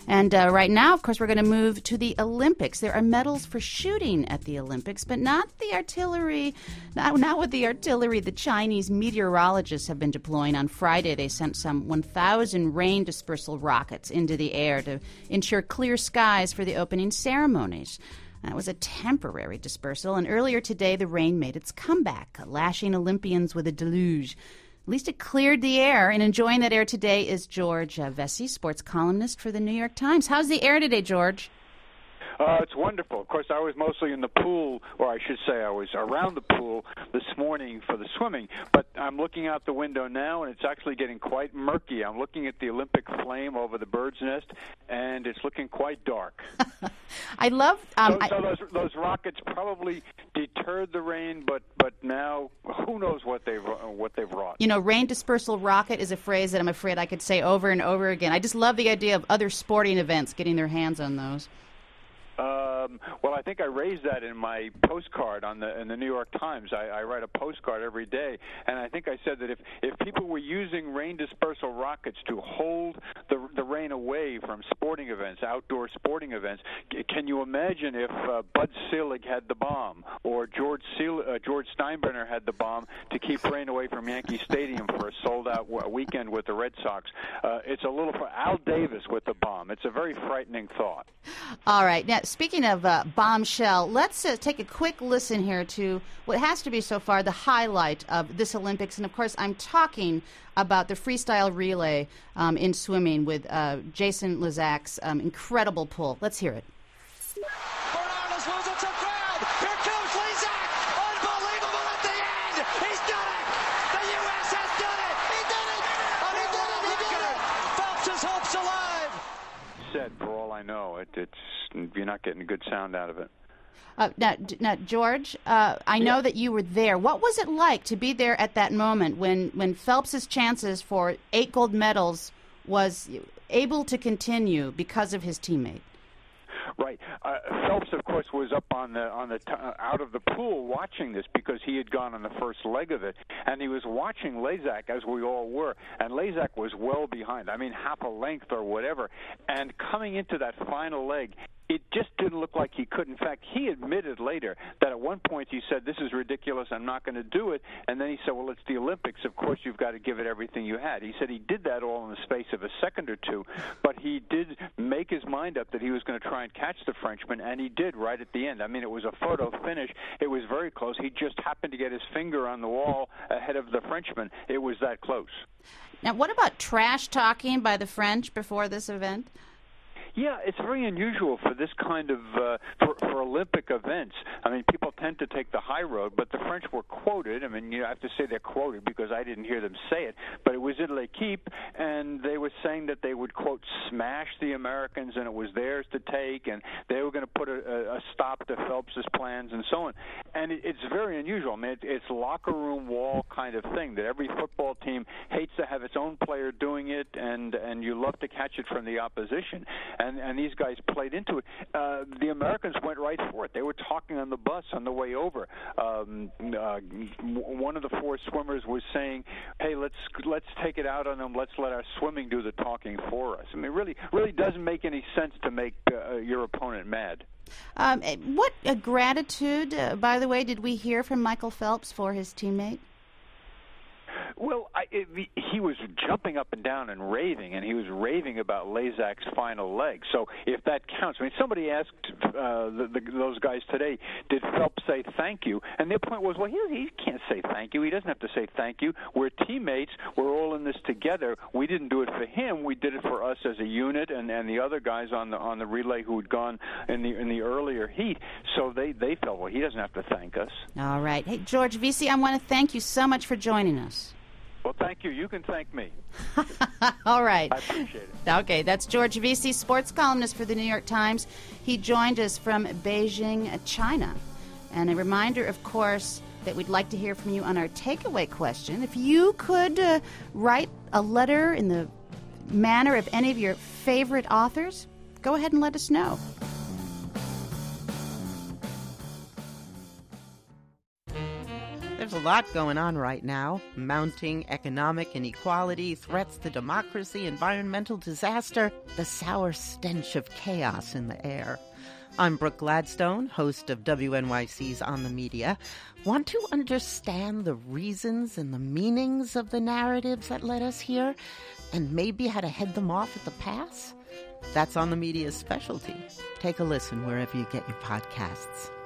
And right now, of course, we're going to move to the Olympics. There are medals for shooting at the Olympics, but not the artillery. Not with the artillery the Chinese meteorologists have been deploying. On Friday, they sent some 1,000 rain dispersal rockets into the air to ensure clear skies for the opening ceremonies. That was a temporary dispersal, and earlier today, the rain made its comeback, lashing Olympians with a deluge. At least it cleared the air, and enjoying that air today is George Vesey, sports columnist for the New York Times. How's the air today, George? It's wonderful. Of course, I was mostly in the pool, or I should say I was around the pool this morning for the swimming, but I'm looking out the window now, and it's actually getting quite murky. I'm looking at the Olympic flame over the bird's nest, and it's looking quite dark. I love... So those rockets probably deterred the rain, but now who knows what they've wrought. You know, rain dispersal rocket is a phrase that I'm afraid I could say over and over again. I just love the idea of other sporting events getting their hands on those. Well, I think I raised that in my postcard in the New York Times. I write a postcard every day, and I think I said that if people were using rain dispersal rockets to hold the rain away from sporting events, outdoor sporting events, can you imagine if Bud Selig had the bomb or George Steinbrenner had the bomb to keep rain away from Yankee Stadium for a sold-out weekend with the Red Sox? It's a little for Al Davis with the bomb. It's a very frightening thought. All right. Now, speaking of bombshell, let's take a quick listen here to what has to be so far the highlight of this Olympics. And, of course, I'm talking about the freestyle relay in swimming with Jason Lezak's incredible pull. Let's hear it. Bernardes loses to ground. Here comes Lezak. Unbelievable at the end. He's done it. The U.S. has done it. He did it. And he did it. He did it. Phelps' hopes alive. Said, for all I know, you're not getting a good sound out of it. Now, George, I know that you were there. What was it like to be there at that moment when Phelps's chances for 8 gold medals was able to continue because of his teammate? Right. Phelps, of course, was up on the out of the pool watching this because he had gone on the first leg of it, and he was watching Lezak, as we all were, and Lezak was well behind. I mean, half a length or whatever. And coming into that final leg, it just didn't look like he could. In fact, he admitted later that at one point he said, "This is ridiculous, I'm not going to do it." And then he said, "Well, it's the Olympics. Of course, you've got to give it everything you had." He said he did that all in the space of a second or two, but he did make his mind up that he was going to try and catch the Frenchman, and he did right at the end. I mean, it was a photo finish. It was very close. He just happened to get his finger on the wall ahead of the Frenchman. It was that close. Now, what about trash talking by the French before this event? Yeah, it's very unusual for this kind of for Olympic events. I mean, people tend to take the high road, but the French were quoted. I mean, I have to say they're quoted because I didn't hear them say it, but it was in L'Equipe, and they were saying that they would, quote, smash the Americans, and it was theirs to take, and they were going to put a stop to Phelps's plans and so on. And it's very unusual. I mean, it's locker room wall kind of thing that every football team hates to have its own player doing it, and you love to catch it from the opposition. And these guys played into it. The Americans went right for it. They were talking on the bus on the way over. One of the 4 swimmers was saying, "Hey, let's take it out on them. Let's let our swimming do the talking for us." I mean, really doesn't make any sense to make your opponent mad. What gratitude, by the way, did we hear from Michael Phelps for his teammate? Well, he was jumping up and down and raving, and he was raving about Lezak's final leg. So if that counts, I mean, somebody asked those guys today, did Phelps say thank you? And their point was, well, he can't say thank you. He doesn't have to say thank you. We're teammates. We're all in this together. We didn't do it for him. We did it for us as a unit, and the other guys on the relay who had gone in the earlier heat. So they felt, well, he doesn't have to thank us. All right. Hey, George Vesey, I want to thank you so much for joining us. Well, thank you. You can thank me. All right. I appreciate it. Okay, that's George Vesey, sports columnist for the New York Times. He joined us from Beijing, China. And a reminder, of course, that we'd like to hear from you on our takeaway question. If you could write a letter in the manner of any of your favorite authors, go ahead and let us know. There's a lot going on right now. Mounting economic inequality, threats to democracy, environmental disaster, the sour stench of chaos in the air. I'm Brooke Gladstone, host of WNYC's On the Media. Want to understand the reasons and the meanings of the narratives that led us here, and maybe how to head them off at the pass? That's On the Media's specialty. Take a listen wherever you get your podcasts.